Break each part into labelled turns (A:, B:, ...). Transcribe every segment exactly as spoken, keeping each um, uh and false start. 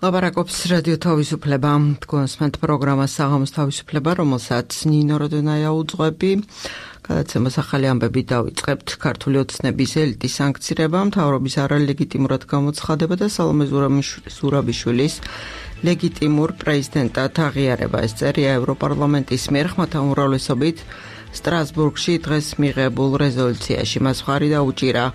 A: ლაპარაკობს რადიო თავისუფლება, თქვენსმენთ პროგრამას საღამოს თავისუფლება, რომელსაც ნინო როდონაია უძღვები. გადაცემას ახალი ამბები დავიწყებთ. ქართული ოცნების ელიტის სანქცირება, მთავრობის არალეგიტიმურად გამოცხადება და სალომე ზურაბიშვილის ლეგიტიმურ პრეზიდენტად აღიარება. ეს წერია ევროპარლამენტის მიერ ხმათა უმრავლესობით სტრასბურგში დღეს მიღებულ რეზოლუციაში. მას მხარი დაუჭირა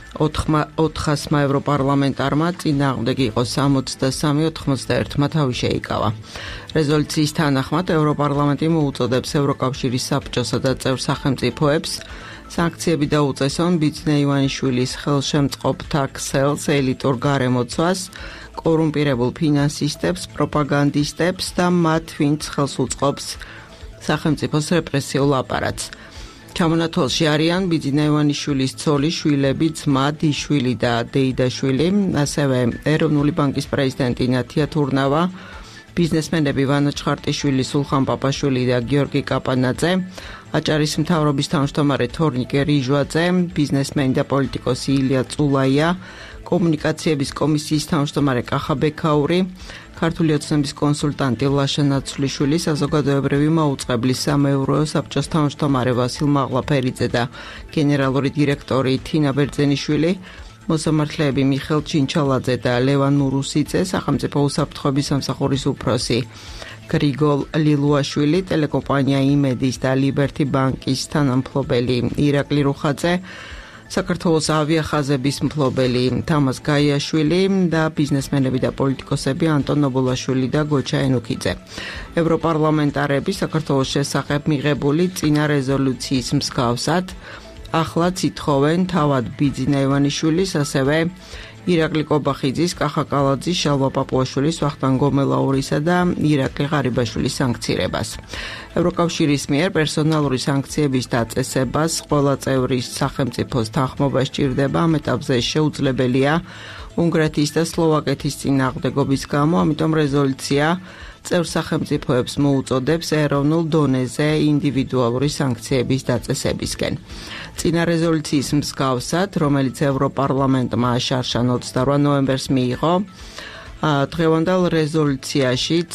A: ოთხასმა ევროპარლამენტარმა, წინააღმდეგი იყო სამოცდასამი ოცდაერთმა თავი შეიკავა. რეზოლუციის თანახმად ევროპარლამენტი მოუწოდებს ევროკავშირის საბჭოსა და წევრ სახელმწიფოებს სანქციები დაუწესონ ბიძინა ივანიშვილის ხელშემწყობთა ქსელს, ელიტურ გარემოცვას, კორუმპირებულ ფინანსისტებს, პროპაგანდისტებს და მათ, ვინც ხელს უწყობს სახელმწიფოს რეპრესიულ აპარატს. ჩამონათვალში არიან ბიძინა ივანიშვილის ცოლი, შვილები, ძმა, დიშვილი და დეიდაშვილი, ასევე ეროვნული ბანკის პრეზიდენტი ნათია თურნავა, ბიზნესმენები ვანა ჩხარტიშვილი, სულხან პაპაშვილი და გიორგი კაპანაძე, აჭარის მთავრობის თავმჯდომარე თორნიკე რიჟვაძე, ბიზნესმენი და პოლიტიკოსი ილია წულაია, კომუნიკაციების კომისიის თავმჯდომარე კახა ბექაური, ქართული ოცნების კონსულტანტი ლაშა ნაცვლიშვილი, საზოგადოებრივი მაუწყებლის სამეურვეო საბჭოს თავმჯდომარე ვასილ მაღლაფერიძე და გენერალური დირექტორი თინა ბერძენიშვილი, მოსამართლეები მიხელ ჩინჩალაძე და ლევან ნურუსიძე, სახელმწიფო უსაფრთხოების სამსახურის უფროსი გრიგოლ ლილუაშვილი, ტელეკომპანია იმედის და ლიბერთი ბანკის თანამფლობელი ირაკლი რუხაძე, საქართველოს ავიახაზების მფლობელი თამაზ გაიაშვილი და ბიზნესმენები და პოლიტიკოსები ანტონ ნობოლაშვილი და გოჩა ენუქიძე. ევროპარლამენტარები საქართველოს შესახებ მიღებული წინა რეზოლუციის მსგავსად ახლაც ითხოვენ თავად ბიძინა ივანიშვილის, ასევე ირაკლი კობახიძის, კახა კალაძის, შალვა პაპუაშვილის, ვახტანგ გომელაურისა და ირაკლი ღარიბაშვილის სანქცირებას. ევროკავშირის მიერ პერსონალური სანქციების დაწესებას ყველა წევრის სახელმწიფოს თანხმობა სჭირდება. ამ ეტაპზე შეუძლებელია უნგრეთის და სლოვაკეთის წინააღმდეგობის გამო, ამიტომ რეზოლუცია წევრ სახელმწიფოებს მოუწოდებს ეროვნულ დონეზე ინდივიდუალური სანქციების დაწესებისკენ. წინა რეზოლუციის მსგავსად, რომელიც ევროპარლამენტმა შარშან ოცდარვა ნოემბერს მიიღო, დღევანდელ რეზოლუციაშიც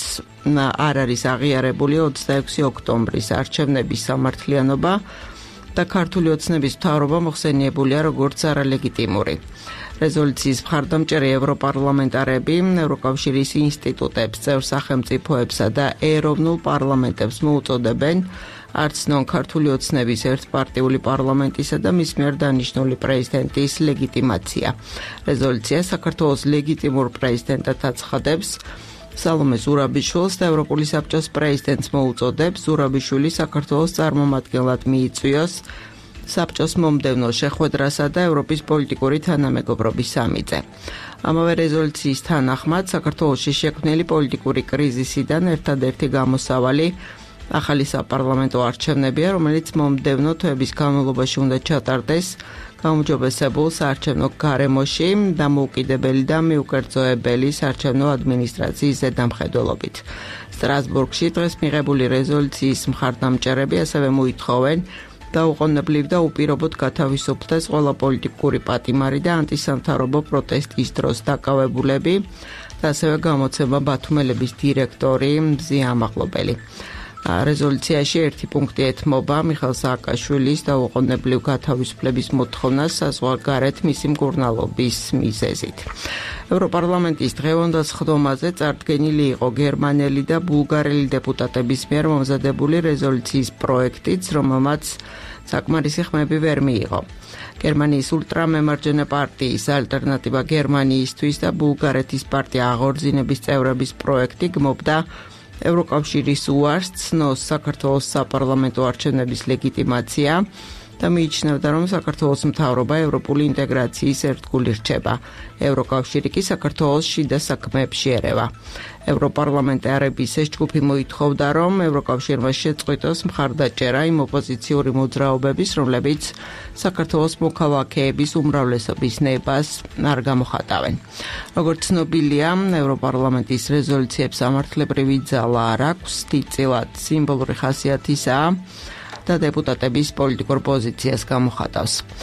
A: არ არის აღიარებული ოცდაექვსი ოქტომბრის არჩევნების სამართლიანობა და ქართული ოცნების მთავრობა მოხსენიებულია როგორც არალეგიტიმური. რეზოლუციის მხარდამჭერი ევროპარლამენტარები ევროკავშირის ინსტიტუტებს, წევრ სახელმწიფოებსა და ეროვნულ პარლამენტებს მოუწოდებენ არცნონ ქართული ოცნების ერთპარტიული პარლამენტისა და მის მიერ დანიშნული პრეზიდენტის ლეგიტიმაცია. რეზოლუცია საქართველოს ლეგიტიმურ პრეზიდენტად აცხადებს სალომე ზურაბიშვილს და ევროპული საბჭოს პრეზიდენტს მოუწოდებს ზურაბიშვილი საქართველოს წარმომადგენლად მიიწვიოს საბჭოს მომდევნო შეხვედრასა და ევროპის პოლიტიკური თანამეგობრობის სამიტზე. ამავე რეზოლუციის თანახმად საქართველოში შექმნილი პოლიტიკური კრიზისიდან ერთადერთი გამოსავალი ახალი საპარლამენტო არჩევნებია, რომელიც მომდევნო თვეების განმავლობაში უნდა ჩატარდეს გაუმჯობესებულ საარჩევნო გარემოში დამოუკიდებელი და მიუკერძოებელი საარჩევნო ადმინისტრაციის ზედამხედველობით. სტრასბურგში დღეს მიღებული რეზოლუციის მხარდამჭერები ასევე მოითხოვენ დაუყოვნებლივ და უპირობოდ გათავისუფლდეს ყველა პოლიტიკური პატიმარი და ანტისამთავრობო პროტესტის დროს დაკავებულები და ასევე გამოცემა ბათუმელების დირექტორი მზია ამაღლობელი. რეზოლუციაში ერთი პუნქტი ეთმობა მიხელ სააკაშვილის დაუყოვნებლივ გათავისუფლების მოთხოვნას საზღვარგარეთ მისი მკურნალობის მიზეზით. ევროპარლამენტის დღევანდელ სხდომაზე წარდგენილი იყო გერმანელი და ბულგარელი დეპუტატების მიერ მომზადებული რეზოლუციის პროექტიც, რომელმაც საკმარისი ხმები ვერ მიიღო. გერმანიის ულტრამემარჯვენე პარტიის ალტერნატივა გერმანიისთვის და ბულგარეთის პარტია აღორძინების წევრების პროექტი გმობდა ევროკავშირის უარს ცნოს საქართველოს საპარლამენტო არჩევნების ლეგიტიმაცია და მიიჩნევდა, რომ საქართველოს მთავრობა ევროპული ინტეგრაციის ერთგული რჩება. ევროკავშირი კი საქართველოს შიდა საქმეებში ერევა. ევროპარლამენტარების ეს ჯგუფი მოითხოვდა, რომ ევროკავშირმა შეწყვიტოს მხარდაჭერა იმ ოპოზიციური მოძრაობების, რომლებიც საქართველოს მოქალაქეების უმრავლესობის ნებას არ გამოხატავენ. როგორც ცნობილია, ევროპარლამენტის რეზოლუციებს სამართლებრივი ძალა არ აქვს, დიდწილად სიმბოლური ხასიათისაა და დეპუტატების პოლიტიკურ პოზიციას გამოხატავს.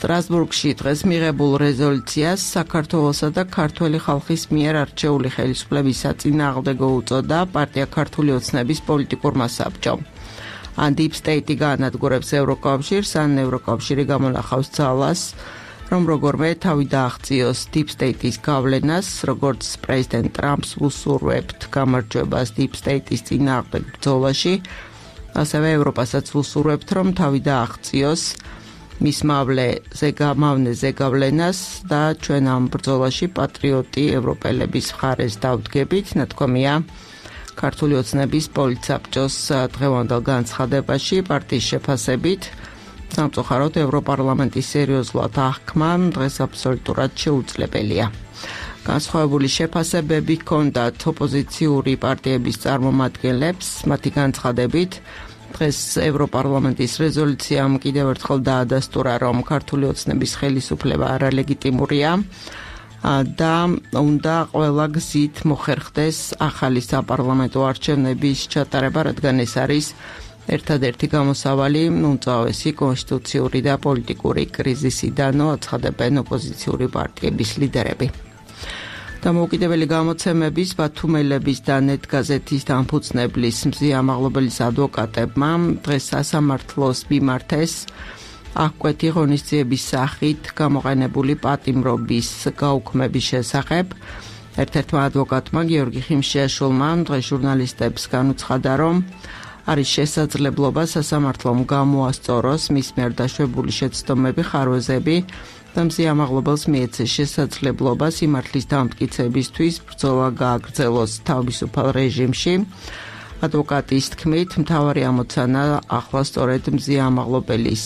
A: სტრასბურგში დღეს მიღებულ რეზოლუციას საქართველოსა და ქართველი ხალხის მიერ არჩეული ხელისუფლების საწინააღმდეგო უწოდა პარტია ქართული ოცნების პოლიტიკურმა საბჭომ. ან Deep State-ი გაანადგურებს ევროკავშირს, ან ევროკავშირი გამონახავს ძალას, რომ როგორმე თავი დააღწიოს Deep State-ის გავლენას, როგორც პრეზიდენტ ტრამპს უსურვებთ გამარჯვებას Deep State-ის წინააღმდეგ ბრძოლაში, ასევე ევროპასაც უსურვებთ, რომ თავი დააღწიოს მის მავლეზე გამავნეზე გავლენას და ჩვენ ამ ბრძოლაში პატრიოტი ევროპელების მხარეს დავდგებით, ნათქვამია ქართული ოცნების პოლიტსაბჭოს დღევანდელ განცხადებაში პარტიის შეფასებით. სამწუხაროდ ევროპარლამენტის სერიოზულად აღქმა დღეს აბსოლუტურად შეუძლებელია. განსხვავებული შეფასებები ჰქონდათ ოპოზიციური პარტიების წარმომადგენლებს, მათი განცხადებით დღეს ევროპარლამენტის რეზოლუციამ კიდევ ერთხელ დაადასტურა, რომ ქართული ოცნების ხელისუფლება არალეგიტიმურია და უნდა ყველა გზით მოხერხდეს ახალი საპარლამენტო არჩევნების ჩატარება, რადგან ეს არის ერთადერთი გამოსავალი უმწვავესი კონსტიტუციური და პოლიტიკური კრიზისიდან, აცხადებენ ოპოზიციური პარტიების ლიდერები. დამოუკიდებელი გამოცემების, ბათუმელების და ნეტ გაზეთის დამფუძნებლის მზიამაღლობელის ადვოკატებმა დღეს სასამართლოს მიმართეს აღკვეთი ღონისძიების სახით გამოყენებული პატიმრობის გაუქმების შესახებ. ერთ-ერთმა ადვოკატმა გიორგი ხიმშიაშვილმა დღეს ჟურნალისტებს განუცხადა, რომ არის შესაძლებლობა სასამართლომ გამოასწოროს მის მიერ დაშვებული შეცდომები, ხარვეზები და მზიამაღლობელს მიეცეს შესაძლებლობა სიმართლის დამტკიცებისთვის ბრძოლა გააგრძელოს თავისუფალ რეჟიმში. ადვოკატის თქმით, მთავარი ამოცანა ახლა სწორედ მზიამაღლობელის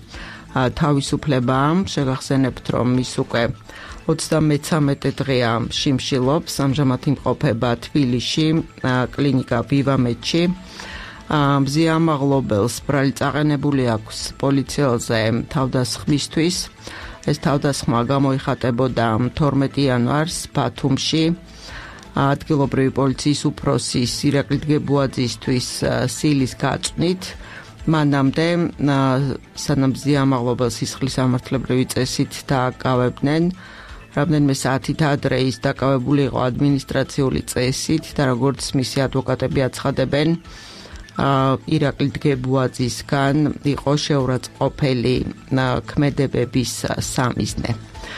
A: თავისუფლებაა. შეგახსენებთ, რომ ის უკვე ოცდამეცამეტე დღეა შიმშილობს, ამჟამად იმყოფება თბილისში, კლინიკა ვივამედში. მზიამაღლობელს ბრალი წაყენებული აქვს პოლიციელზე თავდასხმისთვის. ეს თავდასხმა გამოიხატებოდა თორმეტი იანვარს ბათუმში. ადგილობრივი პოლიციის უფროსის ირაკლი დგებუაძისთვის სილის გაწვნით. მანამდე სანამ მზიამაღლობელს სისხლის სამართლებრივი წესით დააკავებდნენ, რამდენიმე საათით ადრე ის დაკავებული იყო ადმინისტრაციული წესით და როგორც მისი ადვოკატები აცხადებენ, ირაკლი დგებუაძისგან იყო შეურაცხყოფელი ქმედებების სამიზნე.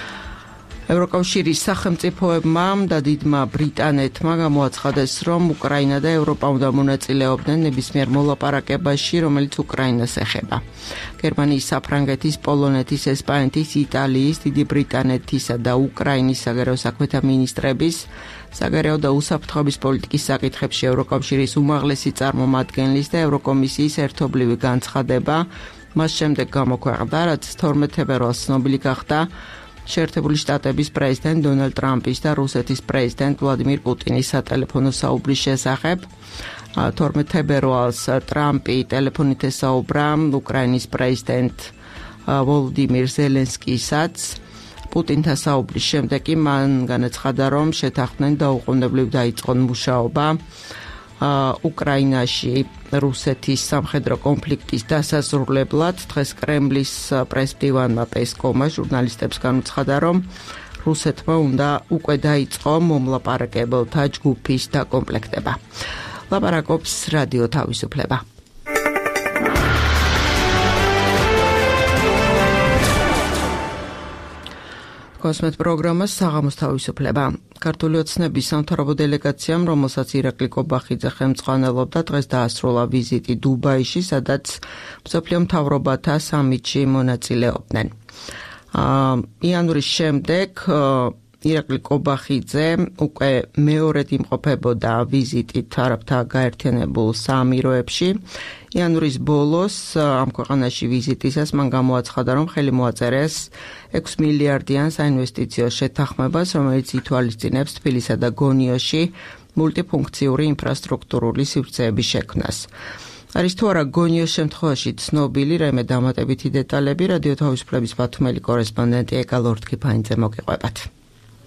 A: ევროკავშირის სახელმწიფოებმა და დიდმა ბრიტანეთმა გამოაცხადეს, რომ უკრაინა და ევროპა უნდა მონაწილეობდნენ ნებისმიერ მოლაპარაკებაში, რომელიც უკრაინას ეხება. გერმანიის, საფრანგეთის, პოლონეთის, ესპანეთის, იტალიის, დიდი ბრიტანეთისა და უკრაინის საგარეო საქმეთა მინისტრების საგარეო და უსაფრთხოების პოლიტიკის საკითხებში ევროკავშირის უმაღლესი წარმომადგენლის და ევროკომისიის ერთობლივი განცხადება მას შემდეგ გამოქვეყნდა, რაც თორმეტ ფებრუარს ცნობილი გახდა შეერთებული შტატების პრეზიდენტ დონალდ ტრამპის და რუსეთის პრეზიდენტ ვლადიმირ პუტინის სატელეფონო საუბრის შესახებ. თორმეტ ფებრუარს ტრამპი ტელეფონით ესაუბრა უკრაინის პრეზიდენტ ვოლოდიმირ ზელენსკისაც. პუტინთან საუბრის შემდეგ კი მან განაცხადა, რომ შეთანხმდნენ დაუყოვნებლივ დაიწყონ მუშაობა უკრაინაში რუსეთის სამხედრო კონფლიქტის დასაზრულებლად. დღეს კრემლის პრესმდივანმა პესკოვმა ჟურნალისტებს განუცხადა, რომ რუსეთმა უნდა უკვე დაიწყო მომლაპარაკებელთა ჯგუფის დაკომპლექტება. ლაპარაკობს რადიო თავისუფლება. კოსმეთ პროგრამას საღამოს თავისუფლება. ქართული ოცნების სამთავრობო დელეგაციამ, რომელსაც ირაკლი კობახიძე ხელმძღვანელობდა, დღეს დაასრულა ვიზიტი დუბაიში, სადაც მსოფლიო მთავრობათა სამიტში მონაწილეობდნენ. იანვრის შემდეგ ირაკლი კობახიძე უკვე მეორედ იმყოფებოდა ვიზიტით არაბთა გაერთიანებულ საამიროებში. იანვრის ბოლოს ამ ქვეყანაში ვიზიტისას მან გამოაცხადა, რომ ხელი მოაწერეს ექვსი მილიარდიან საინვესტიციო შეთანხმებას, რომელიც ითვალისწინებს თბილისსა და გონიოში მულტიფუნქციური ინფრასტრუქტურული სივრცეების შექმნას. არის თუ არა გონიოს შემთხვევაში ცნობილი რაიმე დამატებითი დეტალები, რადიო თავისუფლების ბათუმელი კორესპონდენტი ეკა ლორთქიფანიძე მოგიყვებათ.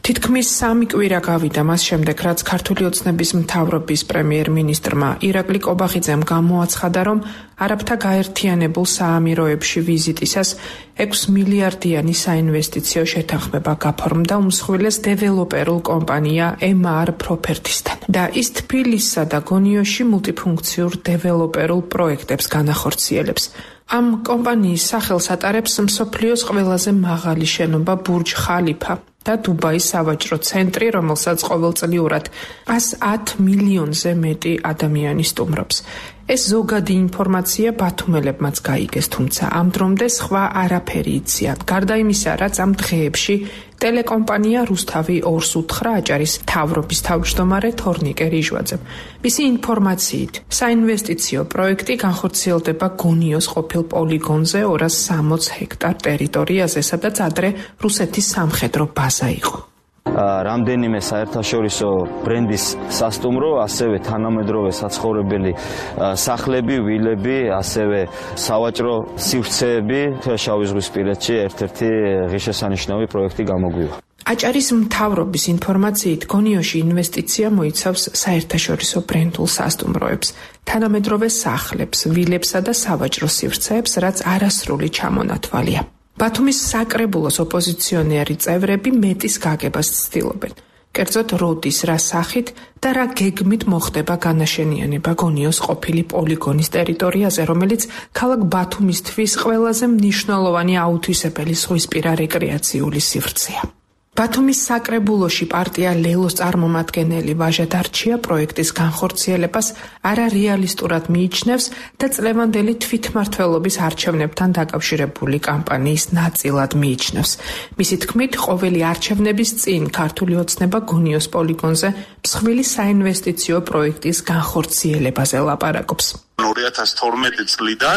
B: თითქმის სამი კვირა გავიდა მას შემდეგ, რაც ქართული ოცნების მთავრობის პრემიერ-მინისტრმა ირაკლი კობახიძემ გამოაცხადა, რომ არაბთა გაერთიანებულ საამიროებში ვიზიტისას ექვსი მილიარდიანი საინვესტიციო შეთანხმება გაფორმდა უმსხვილეს დეველოპერულ კომპანია ემ არ Properties-თან და ის თბილისსა და გონიოში მულტიფუნქციურ დეველოპერულ პროექტებს განახორციელებს. ამ კომპანიის სახელს ატარებს მსოფლიოს ყველაზე მაღალი შენობა ბურჯ ხალიფა და დუბაის სავაჭრო ცენტრი, რომელსაც ყოველწლიურად ას ათ მილიონზე მეტი ადამიანი სტუმრობს. ეს ზოგადი ინფორმაცია ბათუმელებმაც გაიგეს, თუმცა ამ დრომდე სხვა არაფერი იციან. გარდა იმისა, რაც ამ დღეებში ტელეკომპანია რუსთავი ორს უთხრა აჭარის მთავრობის თავმჯდომარე თორნიკე რიჟვაძემ. მისი ინფორმაციით, საინვესტიციო პროექტი განხორციელდება გონიოს ყოფილ პოლიგონზე ორას სამოცი ჰექტარ ტერიტორიაზე, სადაც ადრე რუსეთის სამხედრო ბაზა იყო.
C: რამდენიმე საერთაშორისო ბრენდის სასტუმრო, ასევე თანამედროვე საცხოვრებელი სახლები, ვილები, ასევე სავაჭრო სივრცეები შავიზღვისპირეთში ერთ-ერთი ღირსშესანიშნავი პროექტი გამოგვივა.
B: აჭარის მთავრობის ინფორმაციით, გონიოში ინვესტიცია მოიცავს საერთაშორისო ბრენდულ სასტუმროებს, თანამედროვე სახლებს, ვილებსა და სავაჭრო სივრცეებს, რაც არასრული ჩამონათვალია. ბათუმის საკრებულოს ოპოზიციონერი წევრები მეტის გაგებას ცდილობენ. კერძოდ, როდის, რა სახით და რა გეგმით მოხდება განაშენიანება გონიოს ყოფილი პოლიგონის ტერიტორიაზე, რომელიც ქალაქ ბათუმისთვის ყველაზე მნიშვნელოვანი აუთვისებელი ზღვისპირა რეკრეაციული სივრცეა. ბათუმის საკრებულოში პარტია ლელოს წარმომადგენელი ვაჟა დარჩია პროექტის განხორციელებას არარეალისტურად მიიჩნევს და წლევანდელი თვითმმართველობის არჩევნებთან დაკავშირებული კამპანიის ნაწილად მიიჩნევს. მისი თქმით, ყოველი არჩევნების წინ ქართული ოცნება გონიოს პოლიგონზე მსხვილი საინვესტიციო პროექტის განხორციელებაზე ლაპარაკობს.
D: ორი ათას თორმეტი წლიდან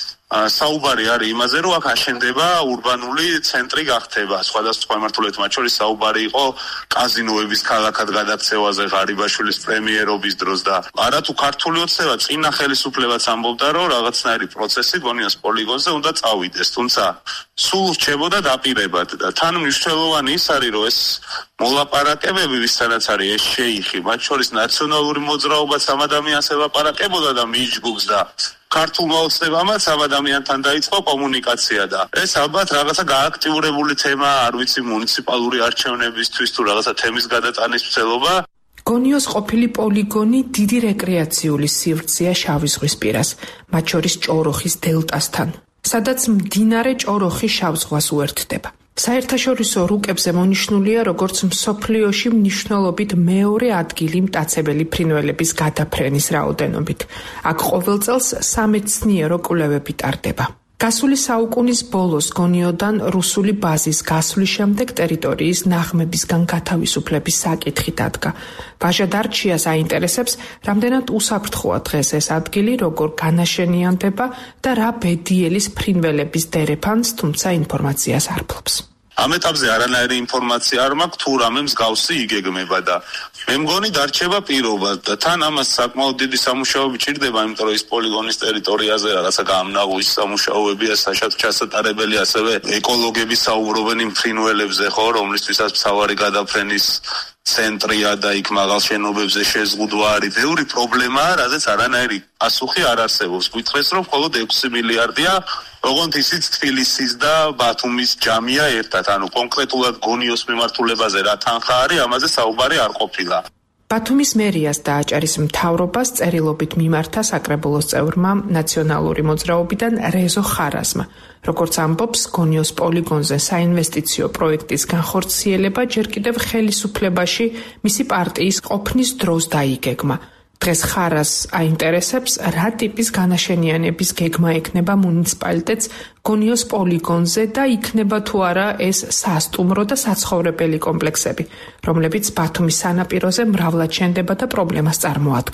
D: საუბარი არის იმაზე, რომ აქ აშენდება ურბანული ცენტრი გახდება. სხვადასხვა მიმართულებით, მათ შორის საუბარი იყო კაზინოების ქალაქად გადაქცევაზე ღარიბაშვილის პრემიერობის დროს და არათუ ქართული ოცნება წინა ხელისუფლებაც ამბობდა, რომ რაღაცნაირი პროცესი გონიოს პოლიგონზე უნდა წავიდეს, თუმცა სულ რჩებოდა დაპირებად და თან მნიშვნელოვანი ის არის, რომ ეს მოლაპარაკებები, ვისთანაც არის ეს შეიხი, მათ შორის ნაციონალური მოძრაობაც ამ ადამიანს ელაპარაკებოდა და მიიჯგუფდა. ქართულმა ოცნებამაც ამ ადამიანთან დაიწყო კომუნიკაცია და ეს ალბათ რაღაცა გააქტიურებული თემა, არ ვიცი, მუნიციპალური არჩევნებისთვის თუ რაღაცა თემის გადატანის მცდელობა.
B: გონიოს ყოფილი პოლიგონი დიდი რეკრეაციული სივრცეა შავიზღვისპირას, მათ შორის ჭოროხის დელტასთან, სადაც მდინარე ჭოროხი შავ ზღვას უერთდება. საერთაშორისო რუკებზე მონიშნულია როგორც მსოფლიოში მნიშვნელობით მეორე ადგილი მტაცებელი ფრინველების გადაფრენის რაოდენობით. აქ ყოველ წელს სამეცნიერო კვლევები ტარდება. გასული საუკუნის ბოლოს გონიოდან რუსული ბაზის გასვლის შემდეგ ტერიტორიის ნაღმებისგან გათავისუფლების საკითხი დადგა. ვაჟა დარჩიას აინტერესებს, რამდენად უსაფრთხოა დღეს ეს ადგილი, როგორ განაშენიანდება და რა ბედიელის ფრინველების დერეფანს, თუმცა ინფორმაციას არ ფლობს.
D: ამ ეტაპზე არანაირი ინფორმაცია არ მაქვს, თუ რამე მსგავსი იგეგმება და მე მგონი დარჩება პირობა და თან ამას საკმაოდ დიდი სამუშაოები ჭირდება, იმიტომ რომ ის პოლიგონის ტერიტორიაზე რაღაცა გამნაღვის სამუშაოებია, ჩასატარებელი, ასევე ეკოლოგები საუბრობენ იმ ფრინველებზე, ხო, რომლისთვისაც მთავარი გადაფრენის ცენტრია და იქ მაღალ შენობებზე შეზღუდვა არის. ბევრი პრობლემაა, რაზეც არანაირი პასუხი არ არსებობს. გითხრეს, რომ მხოლოდ ექვსი მილიარდია, ოღონდ ისიც თბილისის და ბათუმის ჯამია ერთად, ანუ კონკრეტულად გონიოს მიმართულებაზე რა თანხა არის, ამაზე საუბარი არ ყოფილა.
B: ბათუმის მერიას და აჭარის მთავრობას წერილობით მიმართა საკრებულოს წევრმა ნაციონალური მოძრაობიდან რეზო ხარაზმა. როგორც ამბობს, გონიოს პოლიგონზე საინვესტიციო პროექტის განხორციელება ჯერ კიდევ ხელისუფლებაში მისი პარტიის ყოფნის დროს დაიგეგმა. დღეს ხარას აინტერესებს, რა ტიპის განაშენიანების გეგმა ექნება მუნიციპალიტეტს გონიოს პოლიგონზე და იქნება თუ არა ეს სასტუმრო და საცხოვრებელი კომპლექსები, რომლებიც ბათუმის სანაპიროზე მრავლად შენდება და პრობლემას წარმოადგენს.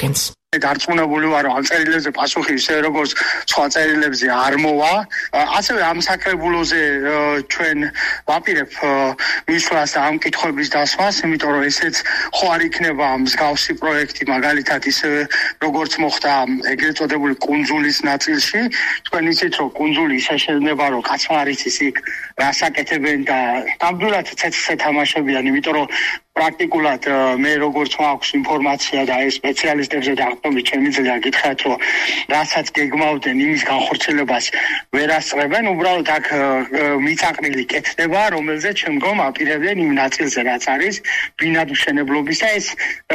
E: დარწმუნებული ვარ, რომ ამ წერილებზე პასუხი ისე როგორც სხვა წერილებზე არ მოვა. ასევე ამ საკრებულოზე ჩვენ ვაპირებ მისვლას და ამ კითხვების დასვას, იმიტომ რომ ესეც ხო არ იქნება მსგავსი პროექტი, მაგალითად ისევე როგორც მოხდა ეგრეთ წოდებული კუნძულის ნაწილში. თქვენ იცით, რომ კუნძული ისე შეიძლება, რომ კაცმა არ იცის იქ რას აკეთებენ და ნამდვილად ცეცხლზე თამაშებიან, იმიტომ რომ პრაქტიკულად მე როგორც მაქვს ინფორმაცია და ეს სპეციალისტებზე დაყრდნობით შემიძლია გითხრათ, რომ რასაც გეგმავდნენ იმის განხორციელებას ვერ ასწრებენ, უბრალოდ აქ მიწაყრილი კეთდება, რომელზეც შემდგომ აპირებდნენ იმ ნაწილზე, რაც არის ბინადმშენებლობის და ეს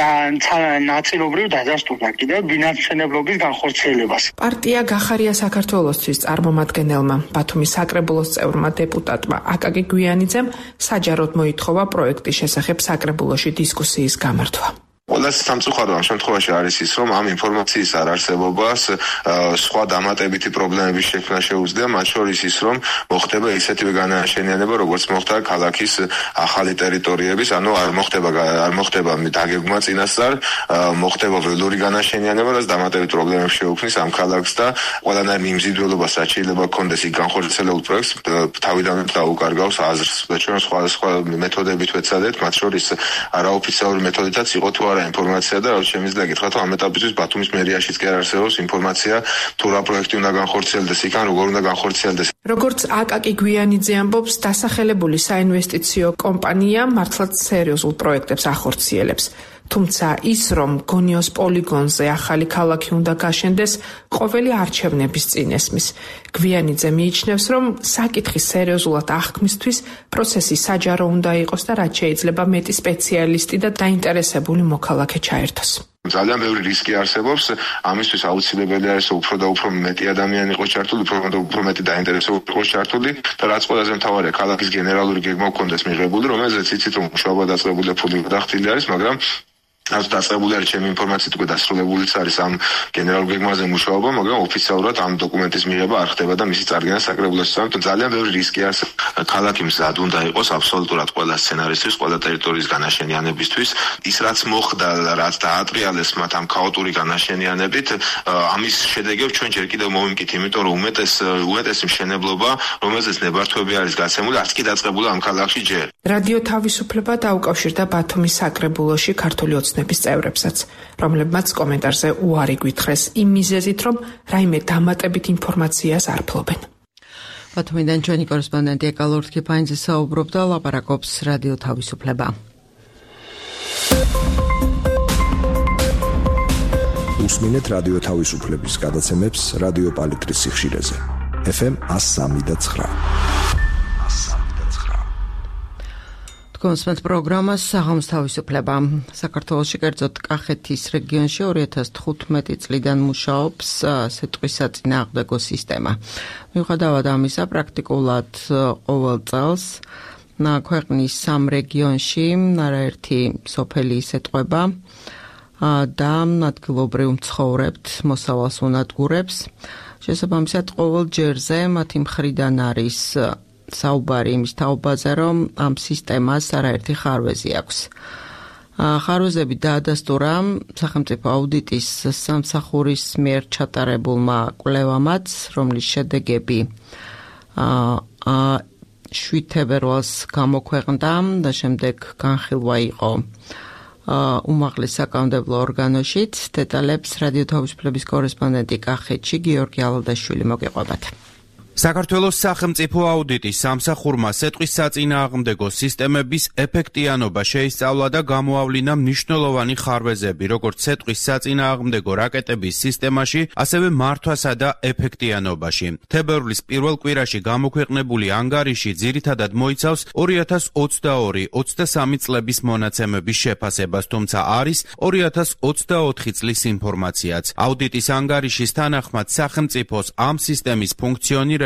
E: ნაწილობრივ დადასტურდა კიდევ ბინადმშენებლობის განხორციელებას.
B: პარტია გახარია საქართველოსთვის წარმომადგენელმა ბათუმის საკრებულოს წევრმა დეპუტატმა აკაკი გვიანიძემ საჯაროდ მოითხოვა პროექტის შესახებ საკრებულოში დისკუსიის გამართვა.
F: Ყველას სამწუხაროდ ამ შემთხვევაში არის ის, რომ ამ ინფორმაციის არ არსებობას სხვა დამატებითი პრობლემების შექმნა შეუძლია, მათ შორის ის, რომ მოხდება ისეთივე განაშენიანება, როგორც მოხდა ქალაქის ახალი ტერიტორიების, ანუ არ მოხდება არ მოხდება დაგეგმვა წინასწარ, მოხდება ველური განაშენიანება, რაც დამატებით პრობლემებს შეუქმნის ამ ქალაქს და ყველანაირ მიმზიდველობას რაც შეიძლება გქონდეს იქ განხორციელებულ პროექტს თავიდანვე დაუკარგავს აზრს. და ჩვენ სხვადასხვა მეთოდებით ვეცადეთ, მათ შორის არაოფიციალური მეთოდითაც იყო თუ ინფორმაცია და რაც შემიძლია გითხრათ, რომ ამ ეტაპისთვის ბათუმის მერიაშიც კი არ არსებობს ინფორმაცია თუ რა პროექტი უნდა განხორციელდეს იქ ან როგორ უნდა განხორციელდეს.
B: როგორც აკაკი გვიანიძე ამბობს, დასახელებული საინვესტიციო კომპანია მართლაც სერიოზულ პროექტებს ახორციელებს. თუმცა ის, რომ გონიოს პოლიგონზე ახალი ქალაქი უნდა გაშენდეს, ყოველი არჩევნების წინ ესმის. გვიანიძე მიიჩნევს, რომ საკითხი სერიოზულად აღქმისთვის პროცესი საჯარო უნდა იყოს და რაც შეიძლება მეტი სპეციალისტი და დაინტერესებული მოქალაქე ჩაერთოს.
F: ძალიან ბევრი რისკი არსებობს, ამისთვის აუცილებელი არის უფრო და უფრო მეტი ადამიანი იყოს ჩართული, უფრო და უფრო მეტი დაინტერესებული იყოს ჩართული და რაც ყველაზე მთავარია, ქალაქის გენერალური გეგმა გქონდეს მიღებული, რომელზეც იცით, რომ მუშაობა დაწყებული და ფული გადახდილი არის, მაგრამ რაც დაწყებული არის ჩემი ინფორმაციით უკვე დასრულებულიც არის ამ გენერალურ გეგმაზე მუშაობა, მაგრამ ოფიციალურად ამ დოკუმენტის მიღება არ ხდება და მისი წარდგენა საკრებულოში. ამიტომ ძალიან ბევრი რისკი არსებობს. ქალაქი მზად უნდა იყოს აბსოლუტურად ყველა სცენარისთვის, ყველა ტერიტორიის განაშენიანებისთვის. ის რაც მოხდა, რაც დაატრიალეს მათ ამ ქაოტური განაშენიანებით, ამის შედეგებს ჩვენ ჯერ კიდევ მოვიმკით, იმიტომ რომ უმეტეს უმეტესი მშენებლობა, რომელზეც ნებართვები არის გაცემული, არც კი დაწყებული ამ ქალაქში ჯერ.
B: რადიო თავისუფლება დაუკავშირდა ბათუმის საკრებულოში ქართული ოცნების წევრებსაც, რომლებმაც კომენტარზე უარი გვითხრეს იმ მიზეზით, რომ რაიმე დამატებით ინფორმაციას არ ფლობენ.
A: ბათუმიდან ჩვენი კორესპონდენტი ეკალო რთქიფანიძე საუბრობდა, ლაპარაკობს რადიო თავისუფლება.
G: უსმინეთ რადიო თავისუფლების გადაცემებს რადიო პალიტრის სიხშირეზე. ეფ ემ one oh three და nine.
A: კონსმეთ პროგრამას საღამოს თავისუფლება. საქართველოში, კერძოდ კახეთის რეგიონში ორი ათას თხუთმეტი წლიდან მუშაობს სიტყვის საწინააღმდეგო სისტემა. მიუხედავად ამისა, პრაქტიკულად ყოველ წელს ქვეყნის სამ რეგიონში არაერთი სოფელი ისეტყვება და ადგილობრივ მცხოვრებთ მოსავალს უნადგურებს. შესაბამისად, ყოველ ჯერზე მათი მხრიდან არის საუბარი იმის თაობაზე, რომ ამ სისტემას არაერთი ხარვეზი აქვს. ხარვეზები დაადასტურა სახელმწიფო აუდიტის სამსახურის მიერ ჩატარებულმა კვლევამაც, რომლის შედეგები შვიდ თებერვალს გამოქვეყნდა და შემდეგ განხილვა იყო უმაღლეს საკანონმდებლო ორგანოშიც. დეტალებს რადიო თავისუფლების კორესპონდენტი კახეთში გიორგი ალადაშვილი მოგეყვებათ.
H: საქართველოს სახელმწიფო აუდიტის სამსახურმა სიტყვის საწინააღმდეგო სისტემების ეფექტიანობა შეისწავლა და გამოავლინა მნიშვნელოვანი ხარვეზები, როგორც სიტყვის საწინააღმდეგო რაკეტების სისტემაში, ასევე მართვასა და ეფექტიანობაში. თებერვლის პირველ კვირაში გამოქვეყნებული ანგარიში ძირითადად მოიცავს ორი ათას ოცდაორი ოცდასამი წლების მონაცემების შეფასებას, თუმცა არის ორი ათას ოცდაოთხი წლის ინფორმაციაც. აუდიტის ანგარიშის თანახმად სახელმწიფოს ამ სისტემის ფუნქციონირება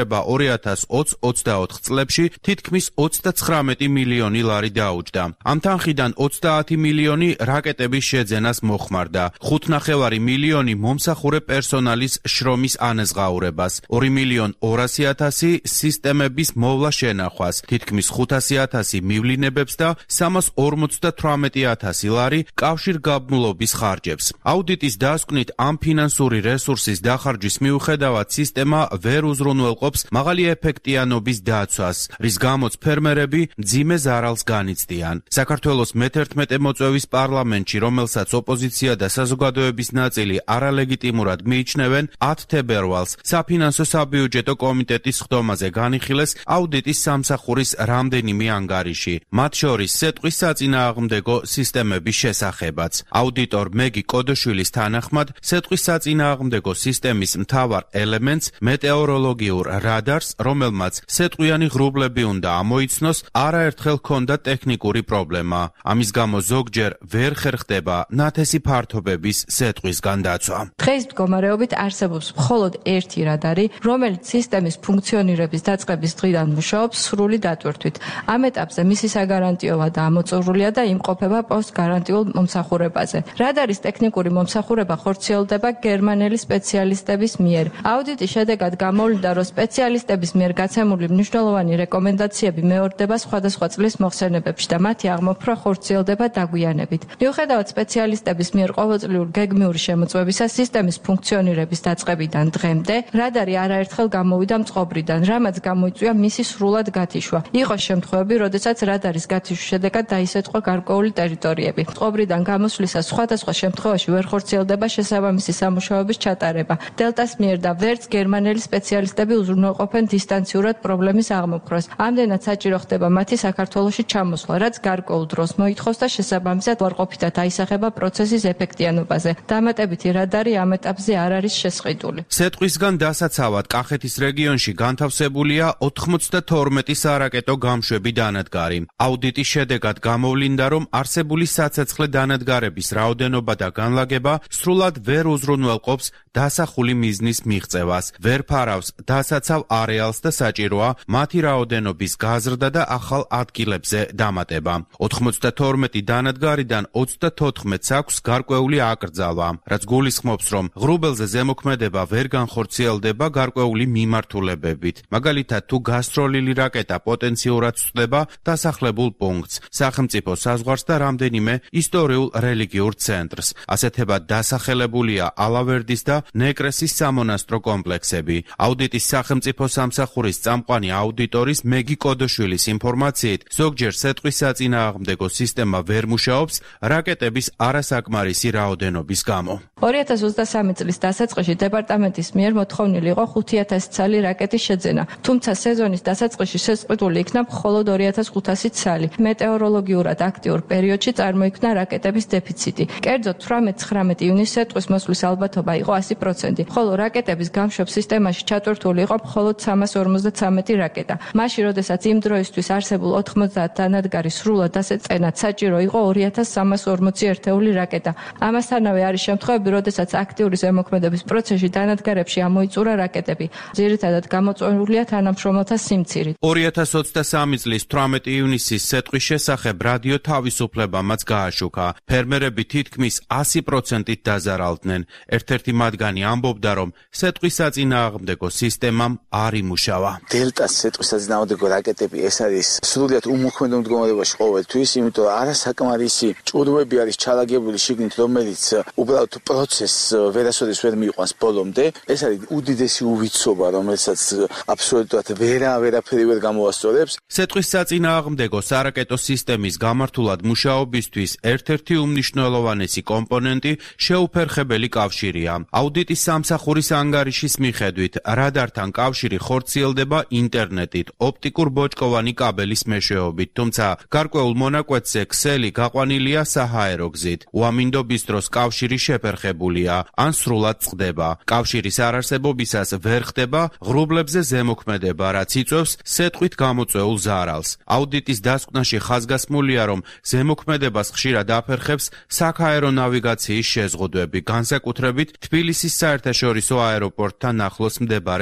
H: ითვლება ორი ათას ოცი ოცდაოთხ წლებში თითქმის ოცდაცხრამეტი მილიონი ლარი დაუჯდა. ამ თანხიდან ოცდაათი მილიონი რაკეტების შეძენას მოხმარდა, ხუთნახევარი მილიონი მომსახურე პერსონალის შრომის ანაზღაურებას, ორი მილიონი ორასი ათასი სისტემების მოვლა შენახვას, თითქმის ხუთასი ათასი მივლინებებს და სამას ორმოცდათვრამეტი ათასი ლარი კავშირგაბმულობის ხარჯებს. აუდიტის დასკვნით ამ ფინანსური რესურსის დახარჯვის მიუხედავად სისტემა ვერ უზრუნველყოფს მაღალი ეფექტიანობის დაცვას, რის გამოც ფერმერები მძიმე ზარალს განიცდიან. საქართველოს მეთერთმეტე მოწვევის პარლამენტში, რომელსაც ოპოზიცია და საზოგადოების ნაწილი არალეგიტიმურად მიიჩნევენ, ათ თებერვალს საფინანსო საბიუჯეტო კომიტეტის ხდომაზე განიხილეს აუდიტის სამსახურის რამდენიმე ანგარიში, მათ შორის სეტყვის საწინააღმდეგო სისტემების შესახებაც. აუდიტორ მეგი კოდოშვილის თანახმად, სეტყვის საწინააღმდეგო სისტემის მთავარ ელემენტს მეტეოროლოგიურ რადარს, რომელმაც სეტყვიანი ღრუბლები უნდა ამოიცნოს, არაერთხელ ჰქონდა ტექნიკური პრობლემა. ამის გამო ზოგჯერ ვერ ხერხდება ნათესი ფართობების სეტყვისგან დაცვა.
I: დღეს მდგომარეობით არსებობს მხოლოდ ერთი რადარი, რომელიც სისტემის ფუნქციონირების დაწყების დღიდან მუშაობს სრული დატვირთვით. ამ ეტაპზე მისი საგარანტიო ვადა ამოწურულია და იმყოფება პოსტგარანტიულ მომსახურებაზე. რადარის ტექნიკური მომსახურება ხორციელდება გერმანელი სპეციალისტების მიერ. აუდიტის შედეგად გამოვლინდა, რომ სპეციალისტების მიერ გაცემული მნიშვნელოვანი რეკომენდაციები მეორდება სხვადასხვა წლის მოხსენებებში და მათი აღმოფხვრა ხორციელდება დაგვიანებით. მიუხედავად სპეციალისტების მიერ ყოველწლიური გეგმიური შემოწმებისა სისტემის ფუნქციონირების დაწყებიდან დღემდე, რადარი არაერთხელ გამოვიდა მწყობრიდან, რამაც გამოიწვია მისი სრულად გათიშვა. იყო შემთხვევები, როდესაც რადარის გათიშვის შედეგად დაისეთყვა გარკვეული ტერიტორიები. მწყობრიდან გამოსვლისას სხვადასხვა შემთხვევაში ვერ ხორციელდება შესაბამისი სამუშაოების ჩატარება. დელტას მიერ და ვერც გერმანელი სპეციალისტები უზრუნველყოფენ დისტანციურად პრობლემის აღმოფხვრას. ამდენად საჭირო ხდება მათი საქართველოში ჩამოსვლა, რაც გარკვეულ დროს მოითხოვს და შესაბამისად უარყოფითად აისახება პროცესის ეფექტიანობაზე. დამატებითი რადარი ამ ეტაპზე არ არის შესყიდული.
H: სეტყვისგან დასაცავად კახეთის რეგიონში განთავსებულია ოთხმოცდათორმეტი სარაკეტო გამშვები დანადგარი. აუდიტის შედეგად გამოვლინდა, რომ არსებული საცეცხლე დანადგარების რაოდენობა და განლაგება სრულად ვერ უზრუნველყოფს დასახული მიზნის მიღწევას, ვერ ფარავს დასაცავ არეალს და საჭიროა მათი რაოდენობის გაზრდა და ახალ ადგილებზე დამატება. ოთხმოცდათორმეტი დანადგარიდან ოცდათოთხმეტს აქვს გარკვეული აკრძალვა, რაც გულისხმობს, რომ ღრუბელზე ზემოქმედება ვერ განხორციელდება გარკვეული მიმართულებებით. მაგალითად, თუ გასწროლილი რაკეტა პოტენციურად სწდება დასახლებულ პუნქტს, სახელმწიფო საზღვარს და რამდენიმე ისტორიულ-რელიგიურ ცენტრს. ასეთებად დასახელებულია ალავერდის და ნეკრესის სამონასტრო კომპლექსები. აუდიტის სახელმწიფო სამსახურის წამყვანი აუდიტორის მეგი კოდოშვილის ინფორმაციით, ზოგჯერ სეტყვის საწინააღმდეგო სისტემა ვერ მუშაობს რაკეტების არასაკმარისი რაოდენობის გამო.
I: ორი ათას ოცდასამი წლის დასაწყისში დეპარტამენტის მიერ მოთხოვნილი იყო ხუთი ათასი ცალი რაკეტის შეძენა, თუმცა სეზონის დასაწყისში შესყიდული იქნა მხოლოდ ორი ათას ხუთასი ცალი. მეტეოროლოგიურად აქტიურ პერიოდში წარმოიქმნა რაკეტების დეფიციტი. კერძოდ თვრამეტ ცხრამეტ ივნის სეტყვის მოსვლის ალბათობა იყო ასი პროცენტი, ხოლო რაკეტების გამშვებ სისტემაში ჩატვირთული იყო მხოლოდ სამას ორმოცდაცამეტი რაკეტა. მაშინ, როდესაც იმ დროისთვის არსებულ ოთხმოცდაათ დანადგარის სრულად დასაწყენად საჭირო იყო ორი ათას სამას ორმოცი ერთეული რაკეტა. ამასთანავე არის შემთხვევები, როდესაც აქტიური ზემოქმედების პროცესში დანადგარებში ამოიწურა რაკეტები. ძირითადად გამოწვეულია თანამშრომელთა სიმცირით.
H: ორი ათას ოცდასამი წლის თვრამეტი ივნისის სეტყვის შესახებ რადიო თავისუფლებამაც გააშუქა. ფერმერები თითქმის ასი პროცენტით დაზარალდნენ. ერთ-ერთი მათგანი ამბობდა, რომ სეტყვის საწინააღმდეგო სისტემამ არ იმუშავა.
J: დელტას სეტყვის საწინააღმდეგო რაკეტები ეს არის სრულიად უმოქმედო მდგომარეობაში ყოველთვის, იმიტომ რომ არასაკმარისი ჭურვები არის ჩალაგებული შიგნით, რომელიც უბრალოდ პროცესს ვერასოდეს ვერ მიიყვანს ბოლომდე. ეს არის უდიდესი უვიცობა, რომელსაც აბსოლუტურად ვერა ვერაფერი ვერ გამოასწორებს.
H: სეტყვის საწინააღმდეგო სარაკეტო სისტემის გამართულად მუშაობისთვის ერთ-ერთი უმნიშვნელოვანესი კომპონენტი შეუფერხებელი კავშირია. აუდიტის სამსახურის ანგარიშის მიხედვით, რადართან კავშირი ხორციელდება ინტერნეტით, ოპტიკურ ბოჭკოვანი კაბელის მეშვეობით, თუმცა გარკვეულ მონაკვეთზე ქსელი გაყვანილია საჰაერო გზით. უამინდობის დროს კავშირი შეფერხებულია, ან სრულად წყდება. კავშირის არარსებობისას ვერ ხდება ღრუბლებზე ზემოქმედება, რაც იწვევს სეტყვით გამოწვეულ ზარალს. აუდიტის დასკვნაში ხაზგასმულია, რომ ზემოქმედებას ხშირად აფერხებს საქაერო ნავიგაციის შეზღუდვები, განსაკუთრებით თბილისის საერთაშორისო აეროპორტთან ახლოს მდებარე ტერიტორიებში.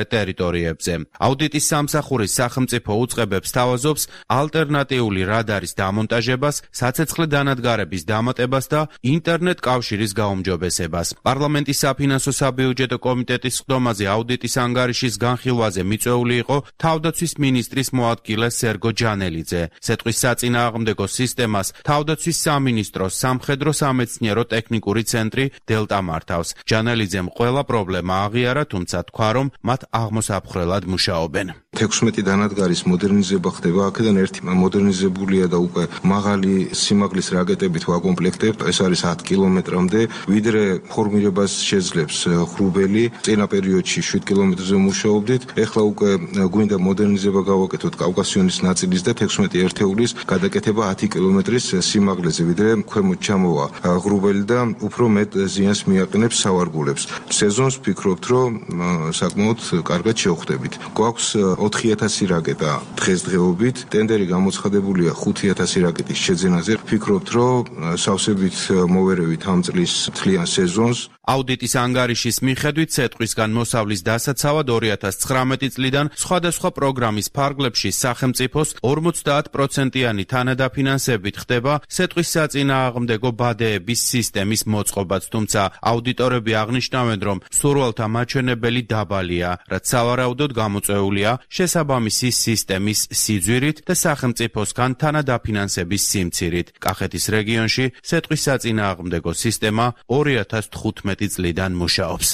H: ტერიტორიებზე. აუდიტის სამსახურის სახელმწიფო უწყებებს თავაზობს ალტერნატიული რადარის დამონტაჟებას, საცეცხლე დანადგარების დამატებას და ინტერნეტ კავშირის გაუმჯობესებას. პარლამენტის საფინანსო საბიუჯეტო კომიტეტის სხდომაზე აუდიტის ანგარიშის განხილვაზე მიწვეული იყო თავდაცვის მინისტრის მოადგილე სერგო ჯანელიძე. სეტყვის საწინააღმდეგო სისტემას თავდაცვის სამინისტროს სამხედრო სამეცნიერო ტექნიკური ცენტრი დელტა მართავს. ჯანელიძემ ყველა პრობლემა აღიარა, თუმცა თქვა, რომ მათ აღმოსაფხრელად მუშაობენ.
F: თექვსმეტი დანადგარის მოდერნიზება ხდება, აქედან ერთი მოდერნიზებულია და უკვე მაღალი სიმაღლის რაკეტებით ვაკომპლექტებთ, ეს არის ათი კილომეტრამდე, ვიდრე ფორმირებას შეძლებს ხრუბელი, წინა პერიოდში შვიდ კილომეტრზე მუშაობდით, ეხლა უკვე გვინდა მოდერნიზება გავაკეთოთ კავკასიონის ნაწილის და თექვსმეტი ერთეულის გადაკეთება ათი კილომეტრის სიმაღლეზე, ვიდრე ქვემოთ ჩამოვა ხრუბელი და უფრო მეტ ზიანს მიაყენებს სავარგულებს. სეზონს ვფიქრობთ, რომ საკმაოდ კარგად შევხვდებით. გვაქვს ოთხი ათასი რაკეტა დღესდღეობით, ტენდერი გამოცხადებულია ხუთი ათასი რაკეტის შეძენაზე. ვფიქრობთ, რომ სავსებით მოვერევით ამ წლის თლიან სეზონს.
H: აუდიტის ანგარიშის მიხედვით სეტყვისგან მოსავლის დასაცავად ორი ათას ცხრამეტი წლიდან სხვადასხვა პროგრამის ფარგლებში სახელმწიფოს ორმოცდაათ პროცენტიანი თანადაფინანსებით ხდება სეტყვის საწინააღმდეგო ბადეების სისტემის მოწყობაც, თუმცა აუდიტორები აღნიშნავენ, რომ მსურველთა მაჩვენებელი დაბალია, რაც სავარაუდოდ გამოწვეულია შესაბამისი სისტემის სიძვირით და სახელმწიფოსგან თანადაფინანსების სიმცირით. კახეთის რეგიონში სეტყვის საწინააღმდეგო სისტემა ორი ათას თხუთმეტი წლიდან მუშაობს.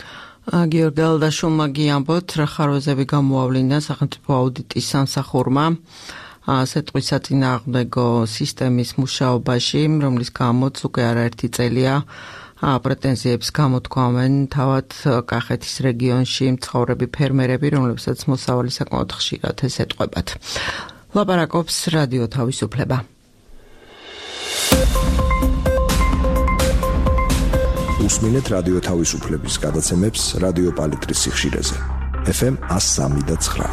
A: გიორგი ალდაშულმა გიამბოთ, რა ხარვეზები გამოავლინა სახელმწიფო აუდიტის სამსახურმა სეტყვის საწინააღმდეგო სისტემის მუშაობაში, რომლის გამოც უკვე არაერთი წელია პრეტენზიებს გამოთქვამენ თავად კახეთის რეგიონში მცხოვრები ფერმერები, რომლებსაც მოსავალი საკმაოდ ხშირად ესეტყვებათ. ლაპარაკობს რადიო თავისუფლება.
G: უსმინეთ რადიო თავისუფლების გადაცემებს რადიო პალიტრის სიხშირეზე. ეფ ემ one oh three და nine.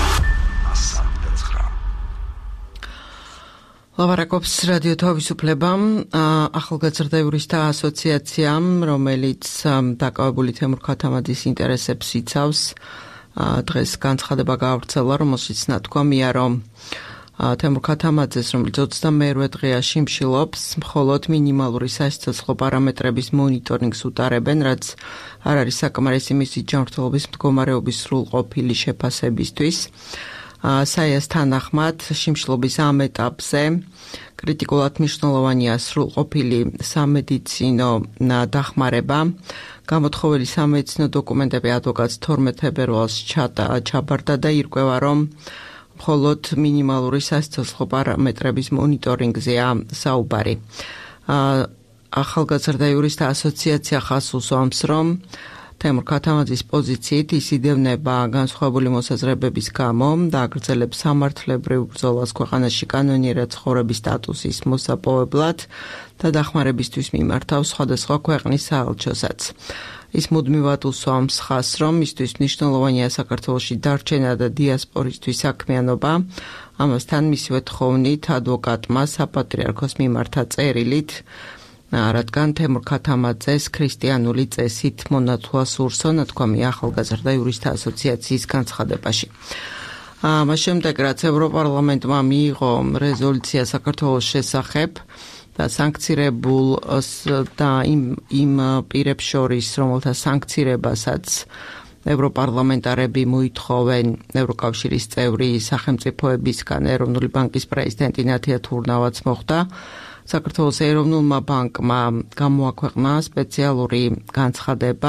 A: ლაპარაკობს რადიო თავისუფლება, ახალგაზრდა იურისტთა ასოციაციამ, რომელიც დაკავებული თემურ ქათამაძის ინტერესებს იცავს, დღეს განცხადება გაავრცელა, რომელშიც ნათქვამია, რომ თემურ ქათამაძეს, რომელიც ოცდამეერვე დღეა შიმშილობს, მხოლოდ მინიმალური სასიცოცხლო პარამეტრების მონიტორინგს უტარებენ, რაც არ არის საკმარისი მისი ჯანმრთელობის მდგომარეობის სრულყოფილი შეფასებისთვის. საიას თანახმად, შიმშილობის ამ ეტაპზე კრიტიკულად მნიშვნელოვანია სრულყოფილი სამედიცინო დახმარება. გამოთხოვილი სამედიცინო დოკუმენტები ადვოკატს თორმეტ ფებრუარს ჩაბარდა და ირკვევა, რომ მხოლოდ მინიმალური სასიცოცხლო პარამეტრების მონიტორინგზეა საუბარი. ახალგაზრდა იურისტთა ასოციაცია ხაზს უსვამს, რომ თემურ ქათამაძის პოზიციით ის იდევნება განსხვავებული მოსაზრებების გამო და აგრძელებს სამართლებრივ ბრძოლას ქვეყანაში კანონიერად ცხოვრების სტატუსის მოსაპოვებლად და დახმარებისთვის მიმართავს სხვადასხვა ქვეყნის საელჩოსაც. ის მუდმივად უსვამს ხაზს, რომ მისთვის მნიშვნელოვანია საქართველოში დარჩენა და დიასპორისთვის საქმიანობა. ამასთან მისივე თხოვნით ადვოკატმა საპატრიარქოს მიმართა წერილით, რადგან თემურ ქათამაძეს ქრისტიანული წესით მონათლა სურსო, ნათქვამია ახალგაზრდა იურისტთა ასოციაციის განცხადებაში. ამას შემდეგ, რაც ევროპარლამენტმა მიიღო რეზოლუცია საქართველოს შესახებ და სანქცირებულ და იმ იმ პირებს შორის, რომელთა სანქცირებასაც ევროპარლამენტარები მოითხოვენ ევროკავშირის წევრი სახელმწიფოებისგან, ეროვნული ბანკის პრეზიდენტი ნათია თურნავაც მოხდა. საქართველოს ეროვნულმა ბანკმა გამოაქვეყნა სპეციალური განცხადება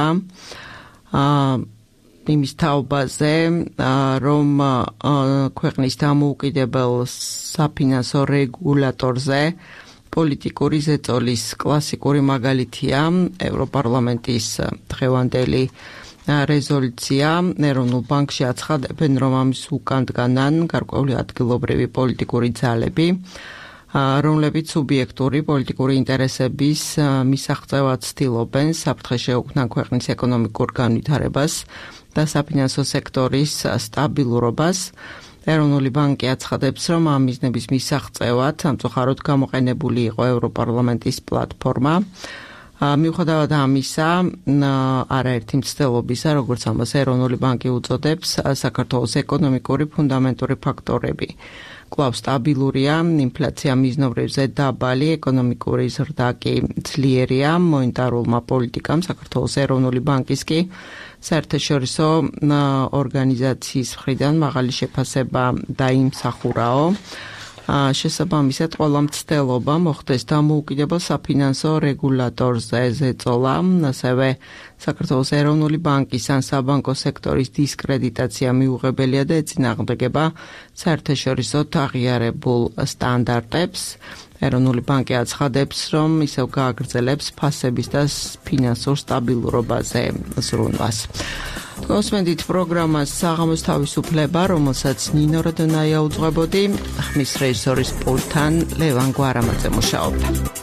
A: იმის თაობაზე, რომ ქვეყნის დამოუკიდებელ საფინანსო რეგულატორზე პოლიტიკური ზეწოლის კლასიკური მაგალითია ევროპარლამენტის დღევანდელი რეზოლუცია. ეროვნულ ბანკში აცხადებენ, რომ ამის უკან დგანან გარკვეული ადგილობრივი პოლიტიკური ძალები, რომლებიც სუბიექტური პოლიტიკური ინტერესების მისაღწევად ცდილობენ საფრთხე შეუქმნან ქვეყნის ეკონომიკურ განვითარებას და საფინანსო სექტორის სტაბილურობას. ეროვნული ბანკი აცხადებს, რომ ამ მიზნების მისაღწევად სამწუხაროდ გამოყენებული იყო ევროპარლამენტის პლატფორმა, მიუხედავად ამისა, არაერთი მცდელობისა, როგორც ამას ეროვნული ბანკი უწოდებს, საქართველოს ეკონომიკური ფუნდამენტური ფაქტორები კვლავ სტაბილურია, ინფლაცია მიზნობრივზე დაბალი, ეკონომიკური ზრდა კი ძლიერია, მონეტარულმა პოლიტიკამ საქართველოს ეროვნული ბანკის კი საერთაშორისო ორგანიზაციის მხრიდან მაღალი შეფასება დაიმსახურაო. შესაბამისად, ყველა მცდელობა მოხდეს დამოუკიდებელ საფინანსო რეგულატორზე ზეწოლა, ასევე საქართველოს ეროვნული ბანკის ან საბანკო სექტორის დისკრედიტაცია მიუღებელია და ეწინააღმდეგება საერთაშორისო აღიარებულ სტანდარტებს. ეროვნული ბანკი აცხადებს, რომ ისევ გააგრძელებს ფასების და ფინანსურ სტაბილურობაზე ზრუნვას. გოსმენდით პროგრამას საღამოს თავისუფლება, რომელსაც ნინო როდონაია უძღვებოდი, ხმის რეჟისორის პულტთან ლევან გვარამაძე მუშაობდა.